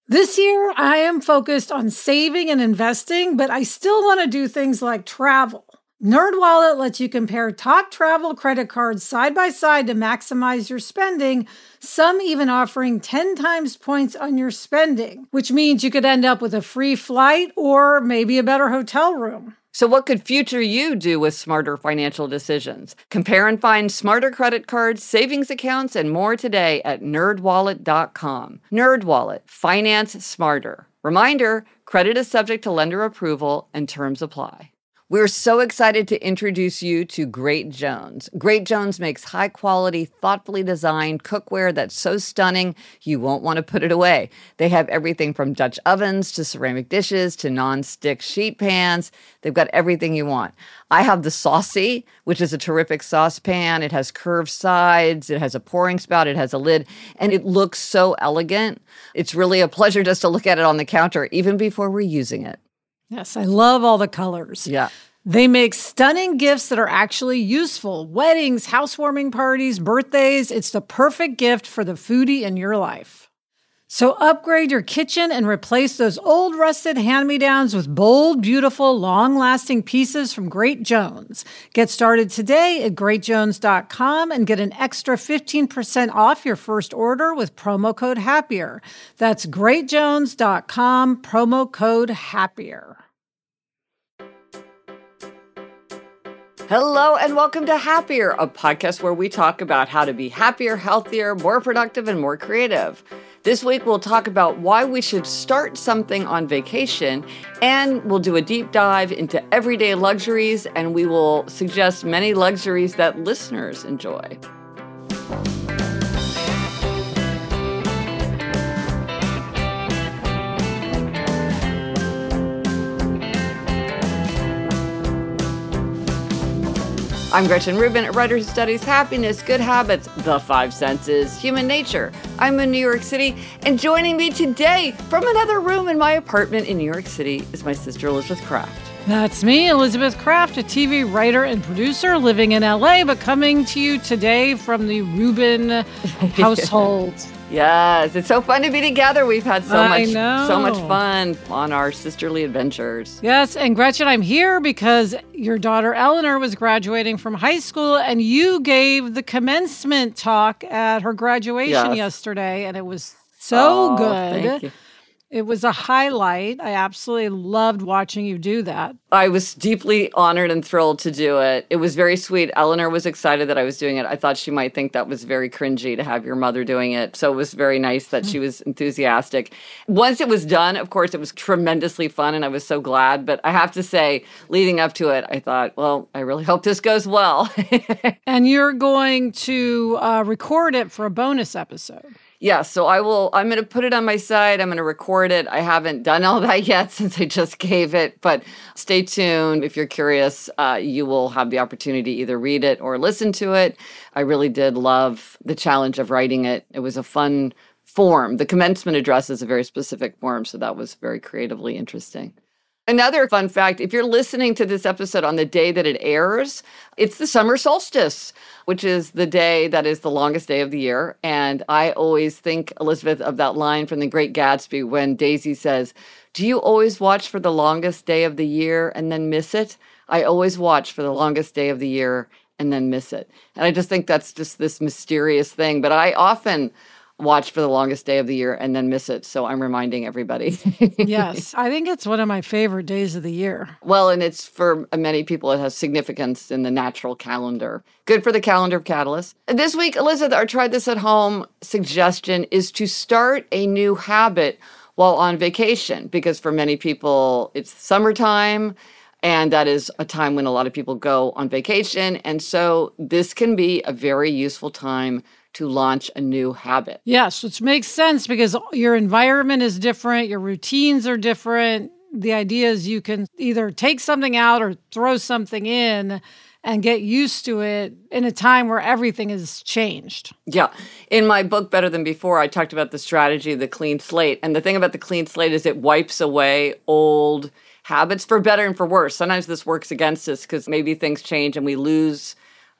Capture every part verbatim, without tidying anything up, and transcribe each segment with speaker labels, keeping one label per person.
Speaker 1: This year, I am focused on saving and investing, but I still want to do things like travel. NerdWallet lets you compare top travel credit cards side by side to maximize your spending, some even offering ten times points on your spending, which means you could end up with a free flight or maybe a better hotel room.
Speaker 2: So what could future you do with smarter financial decisions? Compare and find smarter credit cards, savings accounts, and more today at nerd wallet dot com. NerdWallet, finance smarter. Reminder, credit is subject to lender approval and terms apply. We're so excited to introduce you to Great Jones. Great Jones makes high-quality, thoughtfully designed cookware that's so stunning you won't want to put it away. They have everything from Dutch ovens to ceramic dishes to non-stick sheet pans. They've got everything you want. I have the Saucy, which is a terrific saucepan. It has curved sides. It has a pouring spout. It has a lid. And it looks so elegant. It's really a pleasure just to look at it on the counter, even before we're using it.
Speaker 1: Yes, I love all the colors.
Speaker 2: Yeah.
Speaker 1: They make stunning gifts that are actually useful. Weddings, housewarming parties, birthdays. It's the perfect gift for the foodie in your life. So upgrade your kitchen and replace those old rusted hand-me-downs with bold, beautiful, long-lasting pieces from Great Jones. Get started today at great jones dot com and get an extra fifteen percent off your first order with promo code HAPPIER. That's great jones dot com, promo code HAPPIER.
Speaker 2: Hello and welcome to Happier, a podcast where we talk about how to be happier, healthier, more productive, and more creative. This week, we'll talk about why we should start something on vacation, and we'll do a deep dive into everyday luxuries, and we will suggest many luxuries that listeners enjoy. I'm Gretchen Rubin, a writer who studies happiness, good habits, the five senses, human nature. I'm in New York City, and joining me today from another room in my apartment in New York City is my sister Elizabeth Craft.
Speaker 1: That's me, Elizabeth Craft, a T V writer and producer living in L A, but coming to you today from the Rubin household.
Speaker 2: Yes, it's so fun to be together. We've had so
Speaker 1: I
Speaker 2: much
Speaker 1: know.
Speaker 2: so much fun on our sisterly adventures.
Speaker 1: Yes, and Gretchen, I'm here because your daughter Eleanor was graduating from high school, and you gave the commencement talk at her graduation
Speaker 2: Yes.
Speaker 1: yesterday, and it was so
Speaker 2: Oh,
Speaker 1: good.
Speaker 2: thank you.
Speaker 1: It was a highlight. I absolutely loved watching you do that.
Speaker 2: I was deeply honored and thrilled to do it. It was very sweet. Eleanor was excited that I was doing it. I thought she might think that was very cringy to have your mother doing it. So it was very nice that she was enthusiastic. Once it was done, of course, it was tremendously fun, and I was so glad. But I have to say, leading up to it, I thought, well, I really hope this goes well.
Speaker 1: And you're going to uh, record it for a bonus episode.
Speaker 2: Yeah, so I will, I'm going to put it on my site. I'm going to record it. I haven't done all that yet since I just gave it, but stay tuned. If you're curious, uh, you will have the opportunity to either read it or listen to it. I really did love the challenge of writing it. It was a fun form. The commencement address is a very specific form, so that was very creatively interesting. Another fun fact, if you're listening to this episode on the day that it airs, it's the summer solstice, which is the day that is the longest day of the year. And I always think, Elizabeth, of that line from The Great Gatsby when Daisy says, "Do you always watch for the longest day of the year and then miss it? I always watch for the longest day of the year and then miss it." And I just think that's just this mysterious thing. But I often watch for the longest day of the year and then miss it. So I'm reminding everybody.
Speaker 1: Yes, I think it's one of my favorite days of the year.
Speaker 2: Well, and it's for many people, it has significance in the natural calendar. Good for the calendar of Catalyst. This week, Elizabeth, our Try This at Home suggestion is to start a new habit while on vacation, because for many people, it's summertime, and that is a time when a lot of people go on vacation. And so this can be a very useful time to launch a new habit.
Speaker 1: Yes, which makes sense because your environment is different, your routines are different. The idea is you can either take something out or throw something in and get used to it in a time where everything is changed.
Speaker 2: Yeah. In my book, Better Than Before, I talked about the strategy of the clean slate. And the thing about the clean slate is it wipes away old habits for better and for worse. Sometimes this works against us because maybe things change and we lose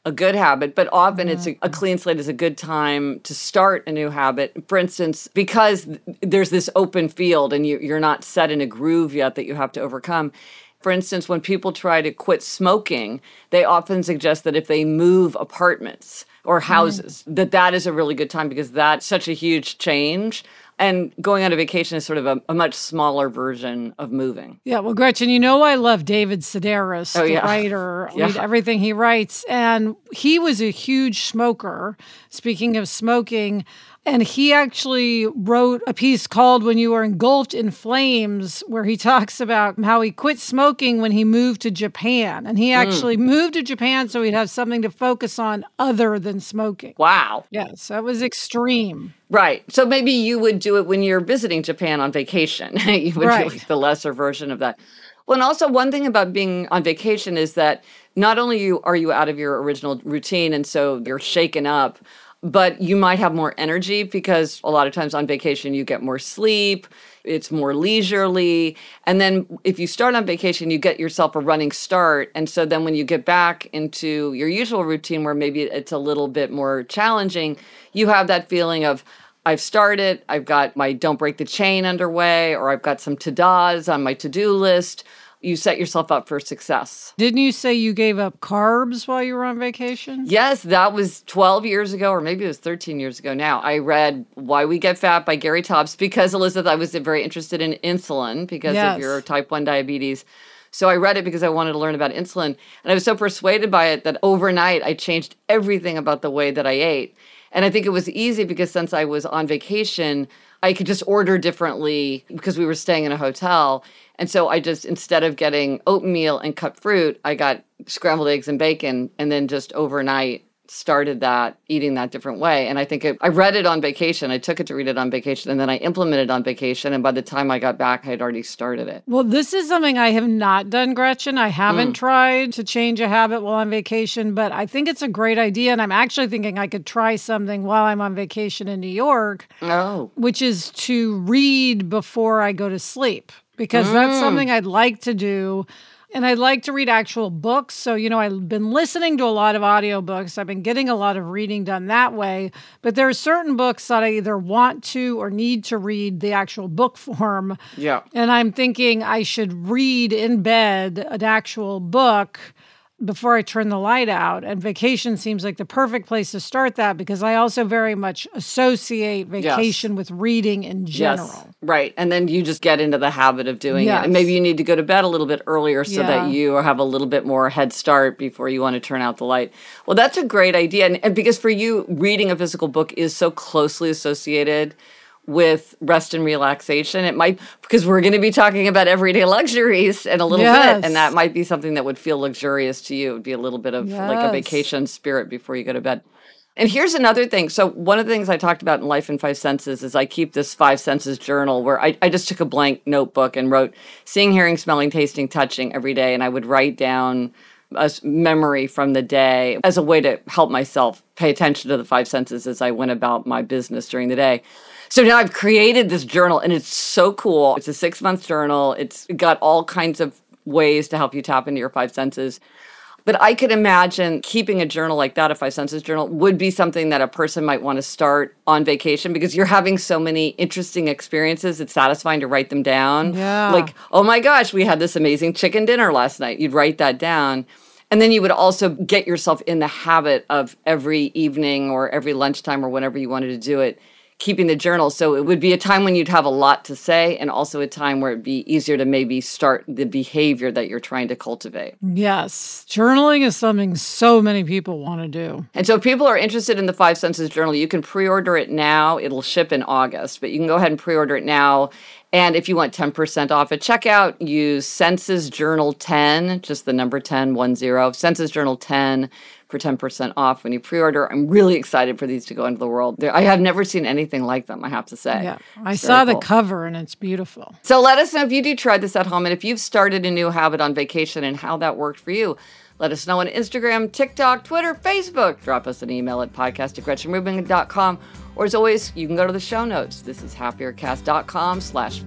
Speaker 2: a good habit, but often it's a, a clean slate is a good time to start a new habit. For instance, because there's this open field and you, you're not set in a groove yet that you have to overcome. For instance, when people try to quit smoking, they often suggest that if they move apartments or houses, mm. that that is a really good time because that's such a huge change. And going on a vacation is sort of a, a much smaller version of moving.
Speaker 1: Yeah, well, Gretchen, you know I love David Sedaris,
Speaker 2: oh,
Speaker 1: the
Speaker 2: yeah.
Speaker 1: writer. I
Speaker 2: yeah.
Speaker 1: read everything he writes. And he was a huge smoker. Speaking of smoking, and he actually wrote a piece called When You Are Engulfed in Flames, where he talks about how he quit smoking when he moved to Japan. And he actually mm. moved to Japan so he'd have something to focus on other than smoking.
Speaker 2: Wow.
Speaker 1: Yes, that was extreme.
Speaker 2: Right. So maybe you would do it when you're visiting Japan on vacation. You would
Speaker 1: right.
Speaker 2: do like the lesser version of that. Well, and also one thing about being on vacation is that not only you are you out of your original routine and so you're shaken up, but you might have more energy because a lot of times on vacation you get more sleep, it's more leisurely. And then if you start on vacation, you get yourself a running start. And so then when you get back into your usual routine where maybe it's a little bit more challenging, you have that feeling of, I've started, I've got my don't break the chain underway, or I've got some to-dos on my to-do list. You set yourself up for success.
Speaker 1: Didn't you say you gave up carbs while you were on vacation?
Speaker 2: Yes, that was twelve years ago, or maybe it was thirteen years ago now. I read Why We Get Fat by Gary Taubes because, Elizabeth, I was very interested in insulin because
Speaker 1: yes.
Speaker 2: of your type one diabetes. So I read it because I wanted to learn about insulin. And I was so persuaded by it that overnight I changed everything about the way that I ate. And I think it was easy because since I was on vacation, I could just order differently because we were staying in a hotel. And so I just, instead of getting oatmeal and cut fruit, I got scrambled eggs and bacon and then just overnight started that, eating that different way. And I think it, I read it on vacation. I took it to read it on vacation and then I implemented it on vacation. And by the time I got back, I had already started it.
Speaker 1: Well, this is something I have not done, Gretchen. I haven't
Speaker 2: Mm.
Speaker 1: tried to change a habit while on vacation, but I think it's a great idea. And I'm actually thinking I could try something while I'm on vacation in New York,
Speaker 2: Oh.
Speaker 1: which is to read before I go to sleep, because
Speaker 2: Mm.
Speaker 1: that's something I'd like to do. And I like to read actual books. So, you know, I've been listening to a lot of audiobooks. I've been getting a lot of reading done that way. But there are certain books that I either want to or need to read the actual book form.
Speaker 2: Yeah.
Speaker 1: And I'm thinking I should read in bed an actual book before I turn the light out. And vacation seems like the perfect place to start that because I also very much associate vacation
Speaker 2: Yes.
Speaker 1: with reading in general.
Speaker 2: Yes, right. And then you just get into the habit of doing
Speaker 1: Yes.
Speaker 2: it. And maybe you need to go to bed a little bit earlier so
Speaker 1: Yeah.
Speaker 2: that you have a little bit more head start before you want to turn out the light. Well, that's a great idea. And, and because for you, reading a physical book is so closely associated with rest and relaxation. It might, because we're going to be talking about everyday luxuries in a little
Speaker 1: Yes.
Speaker 2: bit, and that might be something that would feel luxurious to you. It would be a little bit of like a
Speaker 1: Yes.
Speaker 2: vacation spirit before you go to bed. And here's another thing. So one of the things I talked about in Life in Five Senses is I keep this Five Senses journal where I, I just took a blank notebook and wrote seeing, hearing, smelling, tasting, touching every day. And I would write down a memory from the day as a way to help myself pay attention to the five senses as I went about my business during the day. So now I've created this journal and it's so cool. It's a six month journal. It's got all kinds of ways to help you tap into your five senses. But I could imagine keeping a journal like that, a five senses journal, would be something that a person might want to start on vacation because you're having so many interesting experiences. It's satisfying to write them down.
Speaker 1: Yeah.
Speaker 2: Like, oh my gosh, we had this amazing chicken dinner last night. You'd write that down. And then you would also get yourself in the habit of every evening or every lunchtime or whenever you wanted to do it, keeping the journal. So it would be a time when you'd have a lot to say and also a time where it'd be easier to maybe start the behavior that you're trying to cultivate.
Speaker 1: Yes. Journaling is something so many people want to do.
Speaker 2: And so if people are interested in the Five Senses Journal, you can pre-order it now. It'll ship in August, but you can go ahead and pre-order it now. And if you want ten percent off at checkout, use Senses Journal ten, just the number ten, one zero, Senses Journal ten for ten percent off when you pre-order. I'm really excited for these to go into the world. They're, I have never seen anything like them, I have to say.
Speaker 1: Yeah, I
Speaker 2: It's
Speaker 1: saw
Speaker 2: very
Speaker 1: the
Speaker 2: cool.
Speaker 1: cover and it's beautiful.
Speaker 2: So let us know if you do try this at home and if you've started a new habit on vacation and how that worked for you. Let us know on Instagram, TikTok, Twitter, Facebook. Drop us an email at podcast at gretchen rubin dot com. Or as always, you can go to the show notes. This is happiercast.com slash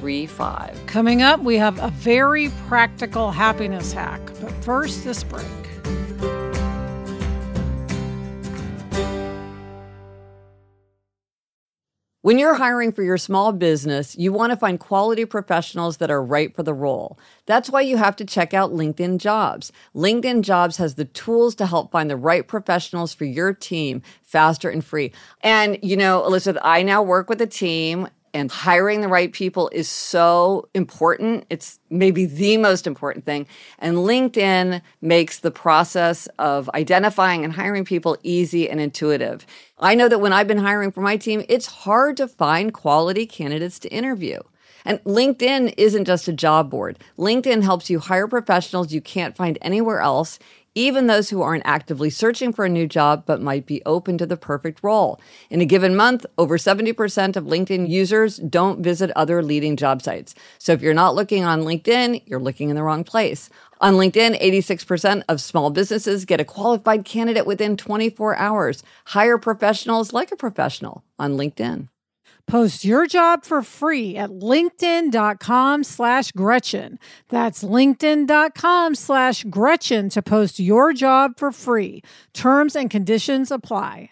Speaker 2: 435.
Speaker 1: Coming up, we have a very practical happiness hack. But first, this break.
Speaker 2: When you're hiring for your small business, you want to find quality professionals that are right for the role. That's why you have to check out LinkedIn Jobs. LinkedIn Jobs has the tools to help find the right professionals for your team faster and free. And, you know, Elizabeth, I now work with a team, and hiring the right people is so important. It's maybe the most important thing. And LinkedIn makes the process of identifying and hiring people easy and intuitive. I know that when I've been hiring for my team, it's hard to find quality candidates to interview. And LinkedIn isn't just a job board. LinkedIn helps you hire professionals you can't find anywhere else, even those who aren't actively searching for a new job but might be open to the perfect role. In a given month, over seventy percent of LinkedIn users don't visit other leading job sites. So if you're not looking on LinkedIn, you're looking in the wrong place. On LinkedIn, eighty-six percent of small businesses get a qualified candidate within twenty-four hours. Hire professionals like a professional on LinkedIn.
Speaker 1: Post your job for free at linkedin.com slash Gretchen. That's linkedin.com slash Gretchen to post your job for free. Terms and conditions apply.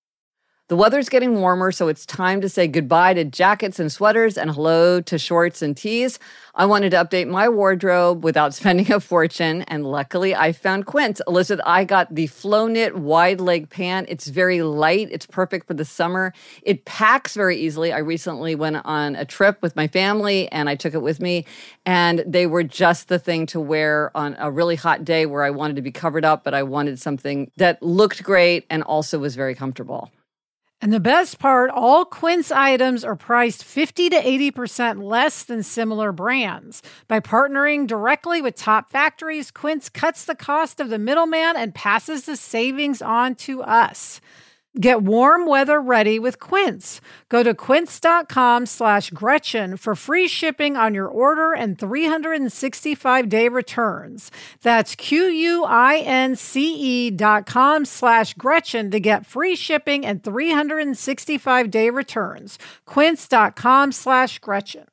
Speaker 2: The weather's getting warmer, so it's time to say goodbye to jackets and sweaters and hello to shorts and tees. I wanted to update my wardrobe without spending a fortune, and luckily I found Quince. Elizabeth, I got the Flow Knit wide leg pant. It's very light. It's perfect for the summer. It packs very easily. I recently went on a trip with my family, and I took it with me, and they were just the thing to wear on a really hot day where I wanted to be covered up, but I wanted something that looked great and also was very comfortable.
Speaker 1: And the best part, all Quince items are priced fifty to eighty percent less than similar brands. By partnering directly with top factories, Quince cuts the cost of the middleman and passes the savings on to us. Get warm weather ready with Quince. Go to quince.com slash Gretchen for free shipping on your order and three hundred sixty-five day returns. That's Q-U-I-N-C-E dot com slash Gretchen to get free shipping and three hundred sixty-five day returns. Quince.com slash Gretchen.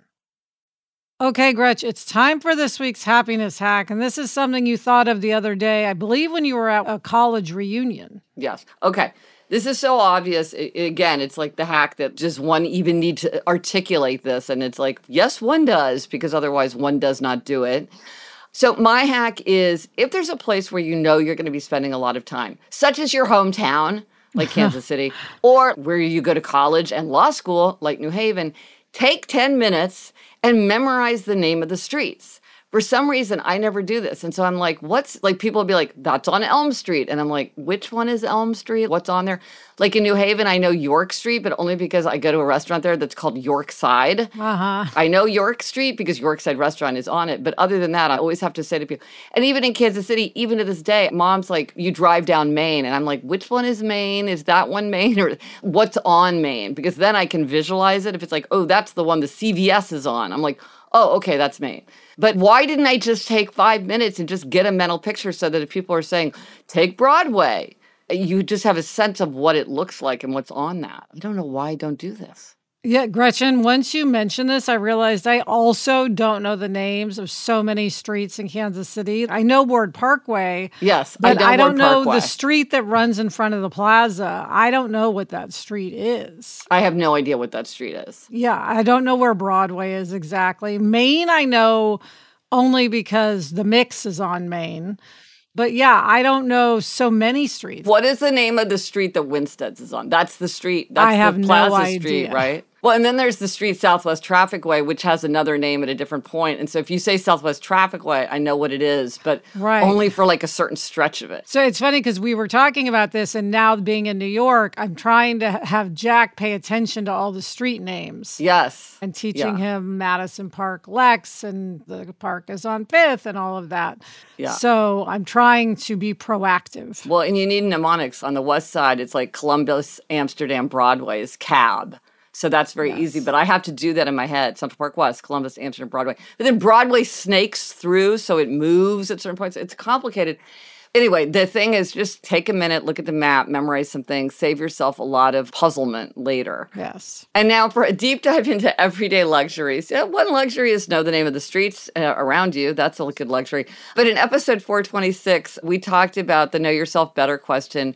Speaker 1: Okay, Gretch, it's time for this week's happiness hack. And this is something you thought of the other day, I believe when you were at a college reunion.
Speaker 2: Yes. Okay. This is so obvious. I, again, it's like the hack that just one even need to articulate this. And it's like, yes, one does, because otherwise one does not do it. So my hack is if there's a place where you know you're going to be spending a lot of time, such as your hometown, like Kansas City, or where you go to college and law school, like New Haven, take ten minutes and memorize the name of the streets. For some reason, I never do this. And so I'm like, what's, like, people will be like, that's on Elm Street. And I'm like, which one is Elm Street? What's on there? Like in New Haven, I know York Street, but only because I go to a restaurant there that's called Yorkside.
Speaker 1: Uh-huh.
Speaker 2: I know York Street because Yorkside Restaurant is on it. But other than that, I always have to say to people, and even in Kansas City, even to this day, Mom's like, you drive down Main. And I'm like, which one is Main? Is that one Main? Or what's on Main? Because then I can visualize it. If it's like, oh, that's the one the C V S is on. I'm like, oh, okay, that's Main. But why didn't I just take five minutes and just get a mental picture so that if people are saying, take Broadway, you just have a sense of what it looks like and what's on that. I don't know why I don't do this.
Speaker 1: Yeah, Gretchen, once you mentioned this, I realized I also don't know the names of so many streets in Kansas City. I know Ward Parkway.
Speaker 2: Yes,
Speaker 1: but
Speaker 2: I, know
Speaker 1: I don't
Speaker 2: Ward
Speaker 1: know
Speaker 2: Parkway.
Speaker 1: the street that runs in front of the plaza. I don't know what that street is.
Speaker 2: I have no idea what that street is.
Speaker 1: Yeah, I don't know where Broadway is exactly. Main, I know only because the Mix is on Main. But yeah, I don't know so many streets.
Speaker 2: What is the name of the street that Winstead's is on? That's the street. That's
Speaker 1: I have
Speaker 2: the Plaza
Speaker 1: no idea.
Speaker 2: Street, right? Well, and then there's the street Southwest Traffic Way, which has another name at a different point. And so if you say Southwest Traffic Way, I know what it is, but
Speaker 1: right.
Speaker 2: only for like a certain stretch of it.
Speaker 1: So it's funny because we were talking about this, and now being in New York, I'm trying to have Jack pay attention to all the street names.
Speaker 2: Yes.
Speaker 1: And teaching
Speaker 2: yeah.
Speaker 1: him Madison Park Lex, and the park is on Fifth, and all of that.
Speaker 2: Yeah.
Speaker 1: So I'm trying to be proactive.
Speaker 2: Well, and you need mnemonics. On the west side, it's like Columbus, Amsterdam, Broadway is cab. So that's very yes. easy, but I have to do that in my head. Central Park West, Columbus, Amsterdam, Broadway. But then Broadway snakes through, so it moves at certain points. It's complicated. Anyway, the thing is just take a minute, look at the map, memorize some things, save yourself a lot of puzzlement later.
Speaker 1: Yes.
Speaker 2: And now for a deep dive into everyday luxuries. Yeah, one luxury is know the name of the streets uh, around you. That's a good luxury. But in episode four twenty-six, we talked about the Know Yourself Better question.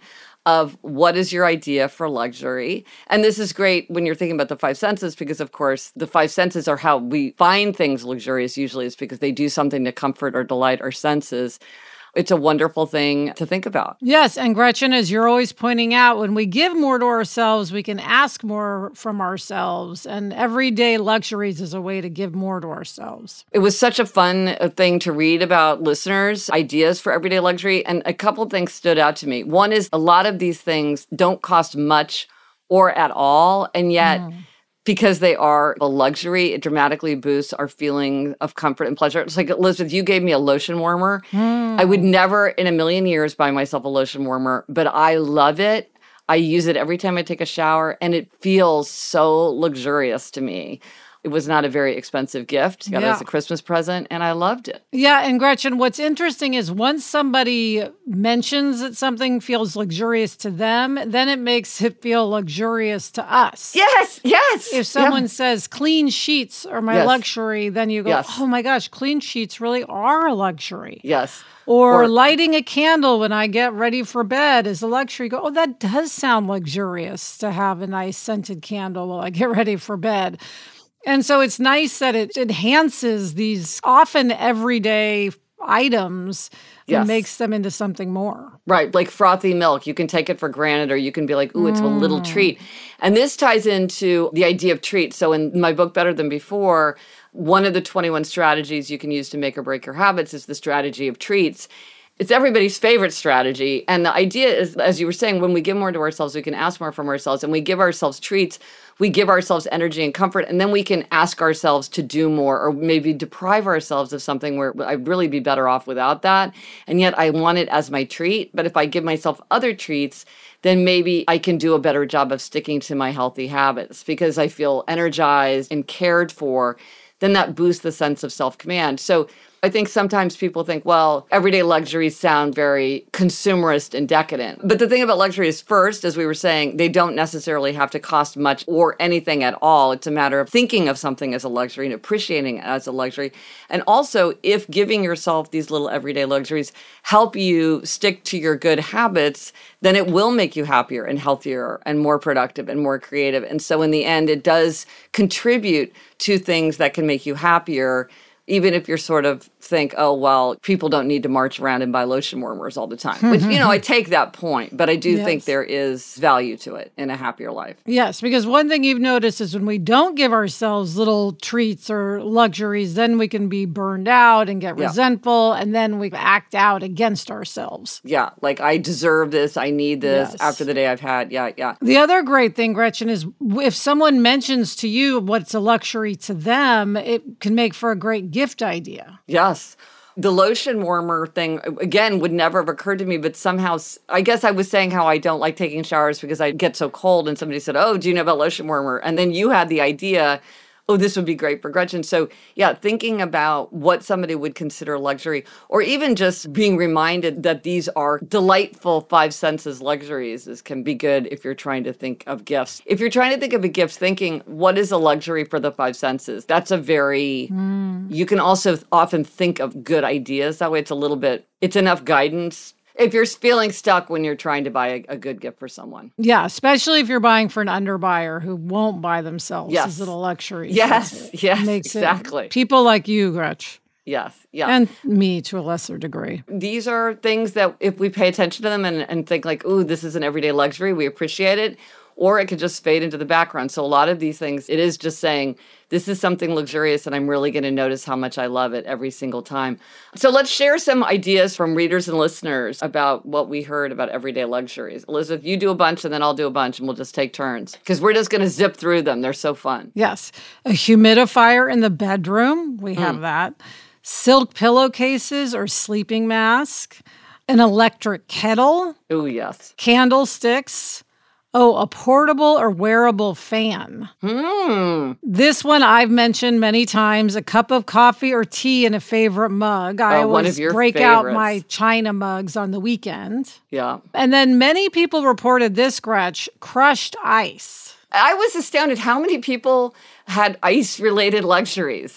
Speaker 2: of what is your idea for luxury. And this is great when you're thinking about the five senses, because of course the five senses are how we find things luxurious. Usually it's because they do something to comfort or delight our senses. It's a wonderful thing to think about.
Speaker 1: Yes. And Gretchen, as you're always pointing out, when we give more to ourselves, we can ask more from ourselves. And everyday luxuries is a way to give more to ourselves.
Speaker 2: It was such a fun thing to read about listeners' ideas for everyday luxury. And a couple things stood out to me. One is a lot of these things don't cost much or at all. And yet, mm. because they are a luxury, it dramatically boosts our feeling of comfort and pleasure. It's like, Elizabeth, you gave me a lotion warmer. Mm. I would never in a million years buy myself a lotion warmer, but I love it. I use it every time I take a shower, and it feels so luxurious to me. It was not a very expensive gift. Got yeah. it as a Christmas present, and I loved it.
Speaker 1: Yeah, and Gretchen, what's interesting is once somebody mentions that something feels luxurious to them, then it makes it feel luxurious to us.
Speaker 2: Yes, yes.
Speaker 1: If someone yeah. says clean sheets are my yes. luxury, then you go,
Speaker 2: yes.
Speaker 1: oh my gosh, clean sheets really are a luxury.
Speaker 2: Yes.
Speaker 1: Or, or lighting a candle when I get ready for bed is a luxury. Go, oh, that does sound luxurious to have a nice scented candle while I get ready for bed. And so it's nice that it enhances these often everyday items
Speaker 2: yes.
Speaker 1: and makes them into something more.
Speaker 2: Right, like frothy milk. You can take it for granted, or you can be like, ooh, it's mm. a little treat. And this ties into the idea of treats. So in my book, Better Than Before, one of the twenty-one strategies you can use to make or break your habits is the strategy of treats. It's everybody's favorite strategy. And the idea is, as you were saying, when we give more to ourselves, we can ask more from ourselves. And we give ourselves treats, we give ourselves energy and comfort. And then we can ask ourselves to do more, or maybe deprive ourselves of something where I'd really be better off without that. And yet I want it as my treat. But if I give myself other treats, then maybe I can do a better job of sticking to my healthy habits because I feel energized and cared for. Then that boosts the sense of self-command. So I think sometimes people think, well, everyday luxuries sound very consumerist and decadent. But the thing about luxury is, first, as we were saying, they don't necessarily have to cost much or anything at all. It's a matter of thinking of something as a luxury and appreciating it as a luxury. And also, if giving yourself these little everyday luxuries help you stick to your good habits, then it will make you happier and healthier and more productive and more creative. And so in the end, it does contribute to things that can make you happier, even if you're sort of think, oh, well, people don't need to march around and buy lotion warmers all the time. Which, you know, I take that point, but I do yes. think there is value to it in a happier life.
Speaker 1: Yes, because one thing you've noticed is when we don't give ourselves little treats or luxuries, then we can be burned out and get yeah. resentful, and then we act out against ourselves.
Speaker 2: Yeah, like I deserve this, I need this
Speaker 1: yes.
Speaker 2: after the day I've had. Yeah, yeah.
Speaker 1: The other great thing, Gretchen, is if someone mentions to you what's a luxury to them, it can make for a great gift idea.
Speaker 2: Yes. The lotion warmer thing, again, would never have occurred to me, but somehow, I guess I was saying how I don't like taking showers because I get so cold, and somebody said, oh, do you know about lotion warmer? And then you had the idea, oh, this would be great for Gretchen. So yeah, thinking about what somebody would consider luxury, or even just being reminded that these are delightful five senses luxuries is, can be good if you're trying to think of gifts. If you're trying to think of a gift, thinking, what is a luxury for the five senses? That's a very, mm. you can also often think of good ideas. That way it's a little bit, it's enough guidance if you're feeling stuck when you're trying to buy a, a good gift for someone.
Speaker 1: Yeah, especially if you're buying for an underbuyer who won't buy themselves
Speaker 2: yes.
Speaker 1: these little luxuries.
Speaker 2: Yes,
Speaker 1: it
Speaker 2: yes,
Speaker 1: makes
Speaker 2: exactly.
Speaker 1: It, people like you, Gretch.
Speaker 2: Yes, yeah.
Speaker 1: And me to a lesser degree.
Speaker 2: These are things that if we pay attention to them and, and think like, ooh, this is an everyday luxury, we appreciate it, or it could just fade into the background. So a lot of these things, it is just saying, this is something luxurious and I'm really going to notice how much I love it every single time. So let's share some ideas from readers and listeners about what we heard about everyday luxuries. Elizabeth, you do a bunch and then I'll do a bunch and we'll just take turns because we're just going to zip through them. They're so fun.
Speaker 1: Yes. A humidifier in the bedroom. We have mm. that. Silk pillowcases or sleeping mask. An electric kettle.
Speaker 2: Oh, yes.
Speaker 1: Candlesticks. Oh, a portable or wearable fan.
Speaker 2: Hmm.
Speaker 1: This one I've mentioned many times, a cup of coffee or tea in a favorite mug. I
Speaker 2: oh,
Speaker 1: always break
Speaker 2: favorites.
Speaker 1: out my China mugs on the weekend.
Speaker 2: Yeah.
Speaker 1: And then many people reported this, Gretch, crushed ice.
Speaker 2: I was astounded how many people had ice-related luxuries.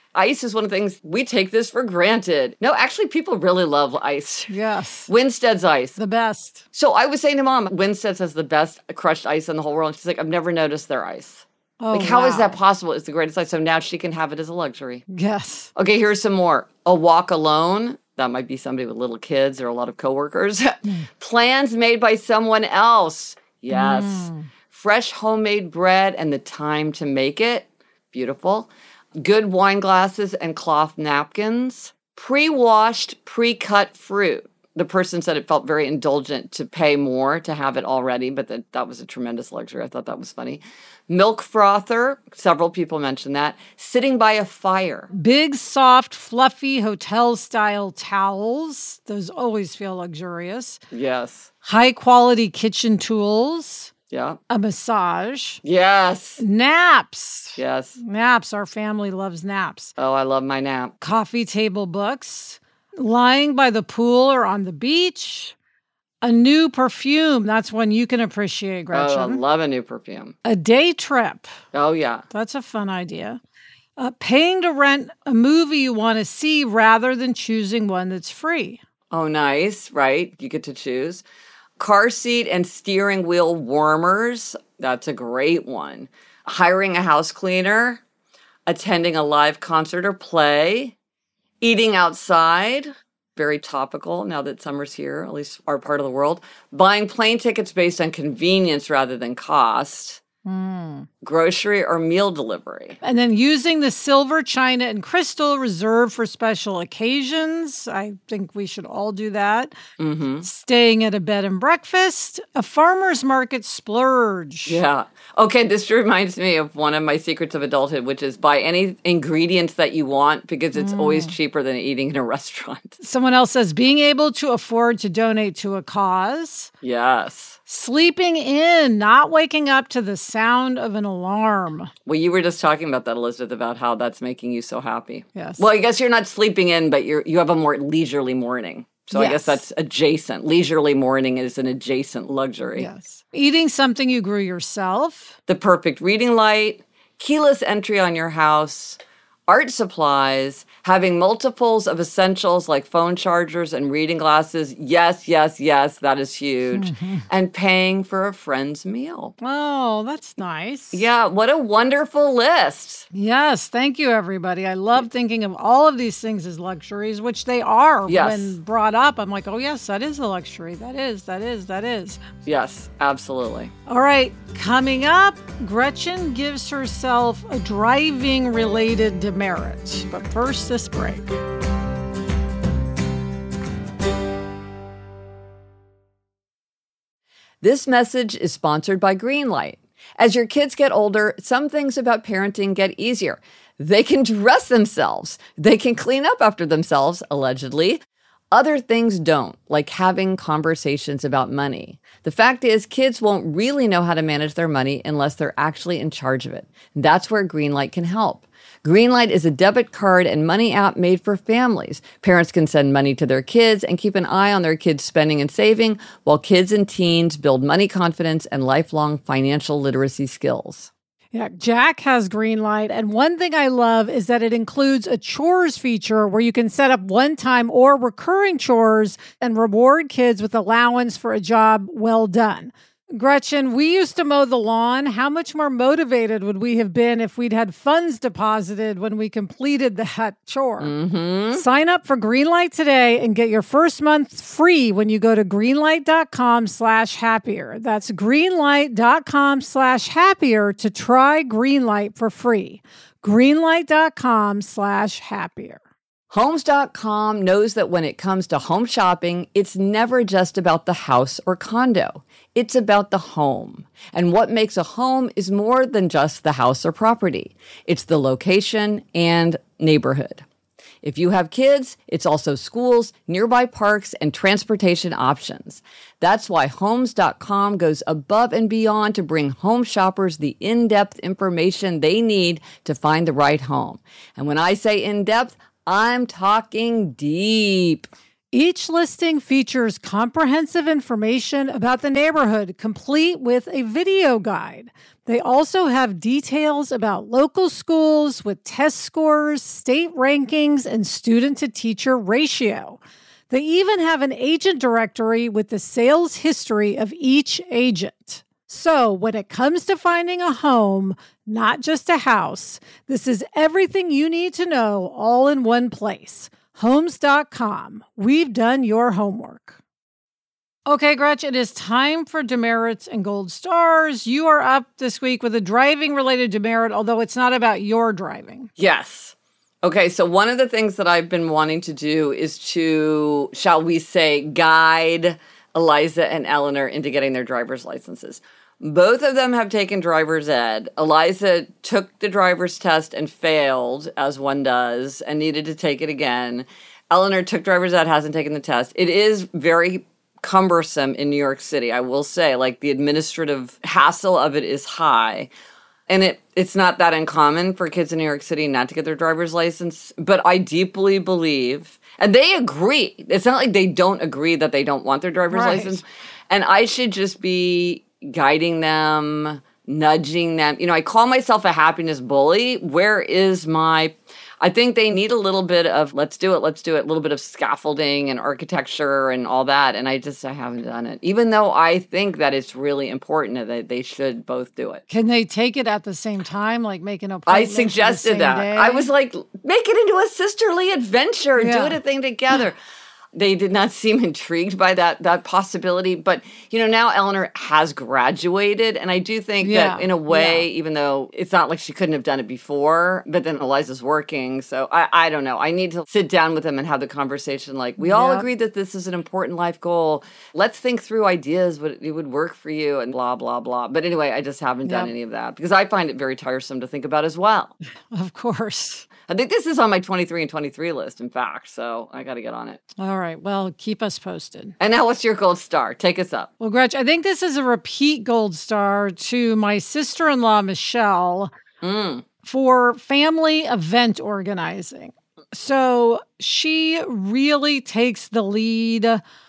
Speaker 2: Ice is one of the things, we take this for granted. No, actually, people really love ice.
Speaker 1: Yes.
Speaker 2: Winstead's ice.
Speaker 1: The best.
Speaker 2: So I was saying to Mom, Winstead's has the best crushed ice in the whole world. She's like, I've never noticed their ice.
Speaker 1: Oh,
Speaker 2: like, how
Speaker 1: wow.
Speaker 2: is that possible? It's the greatest ice. So now she can have it as a luxury.
Speaker 1: Yes.
Speaker 2: Okay, here's some more. A walk alone. That might be somebody with little kids or a lot of coworkers. Mm. Plans made by someone else. Yes. Mm. Fresh homemade bread and the time to make it. Beautiful. Good wine glasses and cloth napkins. Pre-washed, pre-cut fruit. The person said it felt very indulgent to pay more to have it already, but that, that was a tremendous luxury. I thought that was funny. Milk frother. Several people mentioned that. Sitting by a fire.
Speaker 1: Big, soft, fluffy hotel-style towels. Those always feel luxurious.
Speaker 2: Yes.
Speaker 1: High-quality kitchen tools.
Speaker 2: Yeah.
Speaker 1: A massage.
Speaker 2: Yes.
Speaker 1: Naps.
Speaker 2: Yes.
Speaker 1: Naps. Our family loves naps.
Speaker 2: Oh, I love my nap.
Speaker 1: Coffee table books. Lying by the pool or on the beach. A new perfume. That's one you can appreciate, Gretchen.
Speaker 2: Oh, I love a new perfume.
Speaker 1: A day trip.
Speaker 2: Oh, yeah.
Speaker 1: That's a fun idea. Uh, paying to rent a movie you want to see rather than choosing one that's free.
Speaker 2: Oh, nice. Right. You get to choose. Car seat and steering wheel warmers. That's a great one. Hiring a house cleaner. Attending a live concert or play. Eating outside. Very topical now that summer's here, at least our part of the world. Buying plane tickets based on convenience rather than cost. Mm. Grocery or meal delivery.
Speaker 1: And then using the silver, china, and crystal reserved for special occasions. I think we should all do that. Mm-hmm. Staying at a bed and breakfast. A farmer's market splurge.
Speaker 2: Yeah. Okay, this reminds me of one of my secrets of adulthood, which is buy any ingredients that you want because it's mm. always cheaper than eating in a restaurant.
Speaker 1: Someone else says being able to afford to donate to a cause.
Speaker 2: Yes.
Speaker 1: Sleeping in, not waking up to the sound of an alarm.
Speaker 2: Well, you were just talking about that, Elizabeth, about how that's making you so happy.
Speaker 1: Yes.
Speaker 2: Well, I guess you're not sleeping in, but you're you have a more leisurely morning. So yes. I guess that's adjacent. Leisurely morning is an adjacent luxury.
Speaker 1: Yes. Eating something you grew yourself.
Speaker 2: The perfect reading light. Keyless entry on your house. Art supplies, having multiples of essentials like phone chargers and reading glasses. Yes, yes, yes, that is huge. Mm-hmm. And paying for a friend's meal.
Speaker 1: Oh, that's nice.
Speaker 2: Yeah, what a wonderful list.
Speaker 1: Yes, thank you, everybody. I love thinking of all of these things as luxuries, which they are.
Speaker 2: Yes.
Speaker 1: When brought up, I'm like, oh, yes, that is a luxury. That is, that is, that is.
Speaker 2: Yes, absolutely.
Speaker 1: All right, coming up, Gretchen gives herself a driving-related demerit. But first, this break.
Speaker 2: This message is sponsored by Greenlight. As your kids get older, some things about parenting get easier. They can dress themselves. They can clean up after themselves, allegedly. Other things don't, like having conversations about money. The fact is, kids won't really know how to manage their money unless they're actually in charge of it. That's where Greenlight can help. Greenlight is a debit card and money app made for families. Parents can send money to their kids and keep an eye on their kids' spending and saving, while kids and teens build money confidence and lifelong financial literacy skills.
Speaker 1: Yeah, Jack has Greenlight, and one thing I love is that it includes a chores feature where you can set up one-time or recurring chores and reward kids with allowance for a job well done. Gretchen, we used to mow the lawn. How much more motivated would we have been if we'd had funds deposited when we completed that chore? Mm-hmm. Sign up for Greenlight today and get your first month free when you go to greenlight.com slash happier. That's greenlight.com slash happier to try Greenlight for free. Greenlight.com slash happier.
Speaker 2: Homes dot com knows that when it comes to home shopping, it's never just about the house or condo. It's about the home. And what makes a home is more than just the house or property. It's the location and neighborhood. If you have kids, it's also schools, nearby parks, and transportation options. That's why Homes dot com goes above and beyond to bring home shoppers the in-depth information they need to find the right home. And when I say in-depth, I'm talking deep.
Speaker 1: Each listing features comprehensive information about the neighborhood, complete with a video guide. They also have details about local schools with test scores, state rankings, and student-to-teacher ratio. They even have an agent directory with the sales history of each agent. So when it comes to finding a home, not just a house, this is everything you need to know all in one place. Homes dot com. We've done your homework. Okay, Gretch, it is time for demerits and gold stars. You are up this week with a driving-related demerit, although it's not about your driving.
Speaker 2: Yes. Okay, so one of the things that I've been wanting to do is to, shall we say, guide Eliza and Eleanor into getting their driver's licenses. Both of them have taken driver's ed. Eliza took the driver's test and failed, as one does, and needed to take it again. Eleanor took driver's ed, hasn't taken the test. It is very cumbersome in New York City, I will say. Like, the administrative hassle of it is high. And it it's not that uncommon for kids in New York City not to get their driver's license. But I deeply believe, and they agree, it's not like they don't agree that they don't want their driver's
Speaker 1: Right.
Speaker 2: license. And I should just be guiding them, nudging them. You know, I call myself a happiness bully. Where is my... I think they need a little bit of, let's do it, let's do it, a little bit of scaffolding and architecture and all that. And I just, I haven't done it. Even though I think that it's really important that they should both do it.
Speaker 1: Can they take it at the same time, like make an
Speaker 2: I
Speaker 1: appointment for the
Speaker 2: suggested
Speaker 1: same
Speaker 2: that.
Speaker 1: day?
Speaker 2: I was like, make it into a sisterly adventure.
Speaker 1: Yeah.
Speaker 2: Do it a thing together. They did not seem intrigued by that that possibility. But, you know, now Eleanor has graduated. And I do think
Speaker 1: Yeah,
Speaker 2: that in a way,
Speaker 1: yeah.
Speaker 2: even though it's not like she couldn't have done it before, but then Eliza's working. So I, I don't know. I need to sit down with them and have the conversation like, we all
Speaker 1: Yep.
Speaker 2: agree that this is an important life goal. Let's think through ideas, what it would work for you and blah, blah, blah. But anyway, I just haven't done
Speaker 1: Yep.
Speaker 2: any of that because I find it very tiresome to think about as well.
Speaker 1: Of course.
Speaker 2: I think this is on my twenty-three and twenty-three list, in fact, so I got to get on it.
Speaker 1: All right. Well, keep us posted.
Speaker 2: And now what's your gold star? Take us up.
Speaker 1: Well, Gretch, I think this is a repeat gold star to my sister-in-law, Michelle,
Speaker 2: Mm.
Speaker 1: for family event organizing. So she really takes the lead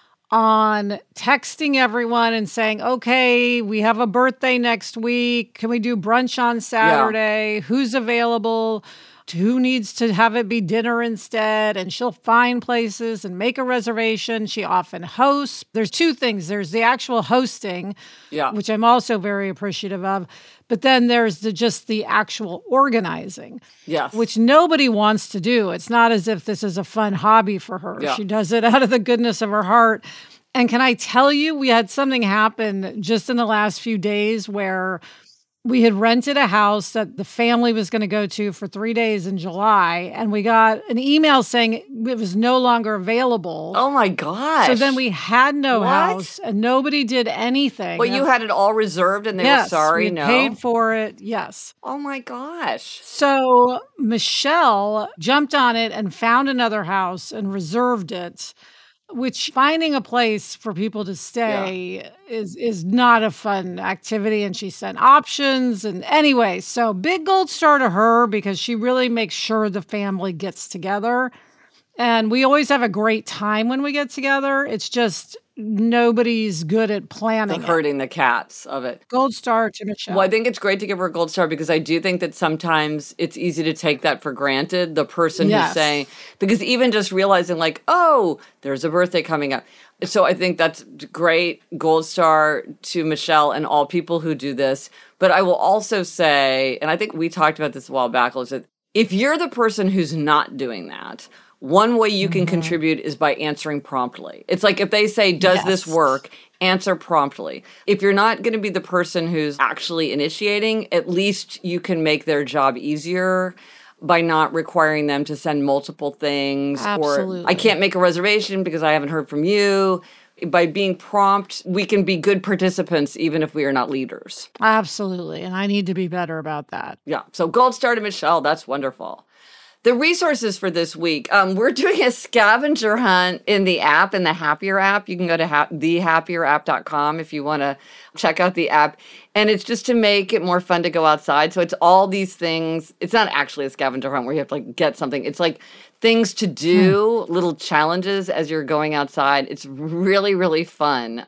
Speaker 1: on texting everyone and saying, okay, we have a birthday next week. Can we do brunch on Saturday? Who's available? Who needs to have it be dinner instead? And she'll find places and make a reservation. She often hosts. There's two things. There's the actual hosting,
Speaker 2: Yeah.
Speaker 1: which I'm also very appreciative of. But then there's the, just the actual organizing,
Speaker 2: Yes.
Speaker 1: which nobody wants to do. It's not as if this is a fun hobby for her.
Speaker 2: Yeah.
Speaker 1: She does it out of the goodness of her heart. And can I tell you, we had something happen just in the last few days where we had rented a house that the family was going to go to for three days in July, and we got an email saying it was no longer available.
Speaker 2: Oh my gosh.
Speaker 1: So then we had no
Speaker 2: What?
Speaker 1: house, and nobody did anything.
Speaker 2: Well, you had it all reserved and they
Speaker 1: yes,
Speaker 2: were sorry,
Speaker 1: we
Speaker 2: no?
Speaker 1: paid for it. Yes.
Speaker 2: Oh my gosh.
Speaker 1: So Michelle jumped on it and found another house and reserved it, which finding a place for people to stay is is not a fun activity. And she sent options. And anyway, so big gold star to her because she really makes sure the family gets together. And we always have a great time when we get together. It's just nobody's good at
Speaker 2: The
Speaker 1: planning it.
Speaker 2: herding the cats of it.
Speaker 1: Gold star to Michelle.
Speaker 2: Well, I think it's great to give her a gold star because I do think that sometimes it's easy to take that for granted. The person
Speaker 1: Yes.
Speaker 2: who's saying, because even just realizing like, oh, there's a birthday coming up. So I think that's great. Gold star to Michelle and all people who do this. But I will also say, and I think we talked about this a while back, is that if you're the person who's not doing that, one way you can
Speaker 1: Mhm.
Speaker 2: contribute is by answering promptly. It's like if they say, does this
Speaker 1: Yes.
Speaker 2: work? Answer promptly. If you're not going to be the person who's actually initiating, at least you can make their job easier by not requiring them to send multiple things. Or
Speaker 1: Absolutely.
Speaker 2: I can't make a reservation because I haven't heard from you. By being prompt, we can be good participants even if we are not leaders.
Speaker 1: Absolutely. And I need to be better about that.
Speaker 2: Yeah. So gold star to Michelle. That's wonderful. The resources for this week, um, we're doing a scavenger hunt in the app, in the Happier app. You can go to ha- the happier app dot com if you want to check out the app. And it's just to make it more fun to go outside. So it's all these things. It's not actually a scavenger hunt where you have to like get something. It's like things to do, little challenges as you're going outside. It's really, really fun.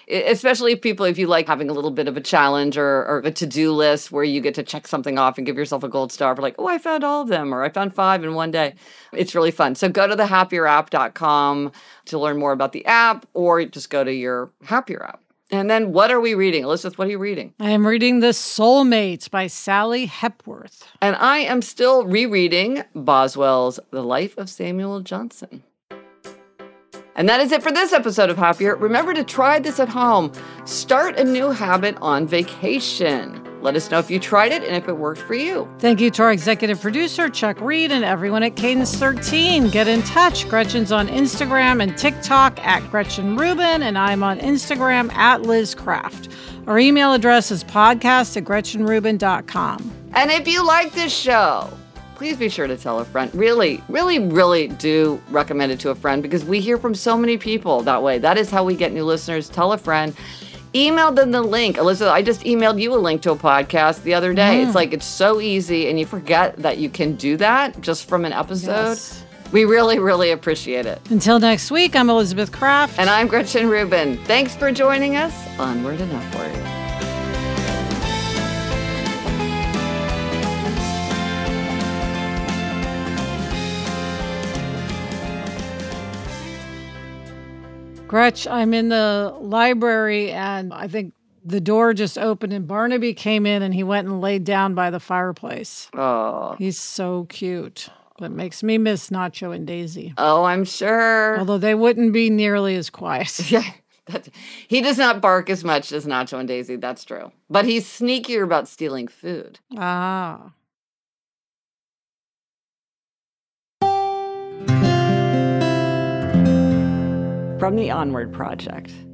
Speaker 2: especially people, if you like having a little bit of a challenge or, or a to-do list where you get to check something off and give yourself a gold star for like, oh, I found all of them, or I found five in one day. It's really fun. So go to the happier app dot com to learn more about the app, or just go to your Happier app. And then what are we reading? Elizabeth, what are you reading?
Speaker 1: I am reading The Soulmates by Sally Hepworth.
Speaker 2: And I am still rereading Boswell's The Life of Samuel Johnson. And that is it for this episode of Happier. Remember to try this at home. Start a new habit on vacation. Let us know if you tried it and if it worked for you.
Speaker 1: Thank you to our executive producer, Chuck Reed, and everyone at Cadence thirteen. Get in touch. Gretchen's on Instagram and TikTok at Gretchen Rubin, and I'm on Instagram at Liz Craft. Our email address is podcast at gretchen rubin dot com.
Speaker 2: And if you like this show, please be sure to tell a friend. Really, really, really do recommend it to a friend, because we hear from so many people that way. That is how we get new listeners. Tell a friend. Email them the link. Elizabeth, I just emailed you a link to a podcast the other day. Mm. It's like, it's so easy, and you forget that you can do that just from an episode. Yes. We really, really appreciate it.
Speaker 1: Until next week, I'm Elizabeth Craft.
Speaker 2: And I'm Gretchen Rubin. Thanks for joining us. Onward and upward.
Speaker 1: Gretch, I'm in the library, and I think the door just opened and Barnaby came in and he went and laid down by the fireplace.
Speaker 2: Oh.
Speaker 1: He's so cute. But makes me miss Nacho and Daisy.
Speaker 2: Oh, I'm sure.
Speaker 1: Although they wouldn't be nearly as quiet.
Speaker 2: Yeah. That, he does not bark as much as Nacho and Daisy. That's true. But he's sneakier about stealing food.
Speaker 1: Ah.
Speaker 2: From the Onward Project.